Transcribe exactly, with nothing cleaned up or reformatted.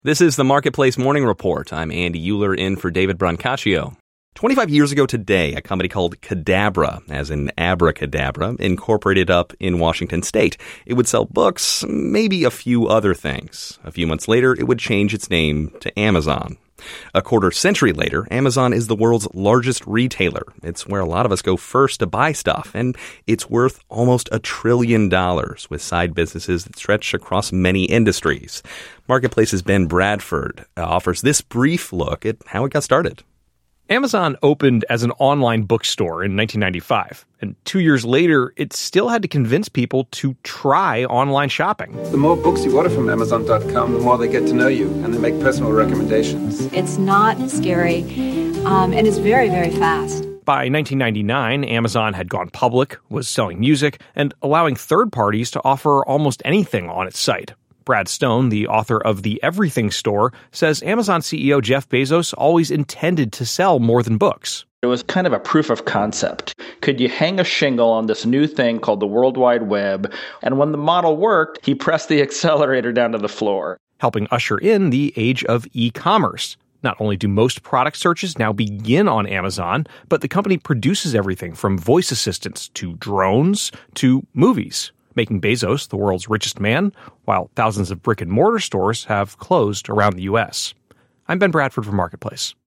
This is the Marketplace Morning Report. I'm Andy Euler in for David Brancaccio. twenty-five years ago today, a company called Cadabra, as in abracadabra, incorporated up in Washington state. It would sell books, maybe a few other things. A few months later, it would change its name to Amazon. A quarter century later, Amazon is the world's largest retailer. It's where a lot of us go first to buy stuff, and it's worth almost a trillion dollars, with side businesses that stretch across many industries. Marketplace's Ben Bradford offers this brief look at how it got started. Amazon opened as an online bookstore in nineteen ninety-five, and two years later, it still had to convince people to try online shopping. The more books you order from Amazon dot com, the more they get to know you, and they make personal recommendations. It's not scary, um, and it's very, very fast. By nineteen ninety-nine, Amazon had gone public, was selling music, and allowing third parties to offer almost anything on its site. Brad Stone, the author of The Everything Store, says Amazon C E O Jeff Bezos always intended to sell more than books. It was kind of a proof of concept. Could you hang a shingle on this new thing called the World Wide Web? And when the model worked, he pressed the accelerator down to the floor, helping usher in the age of e-commerce. Not only do most product searches now begin on Amazon, but the company produces everything from voice assistants to drones to movies, making Bezos the world's richest man, while thousands of brick-and-mortar stores have closed around the U S. I'm Ben Bradford for Marketplace.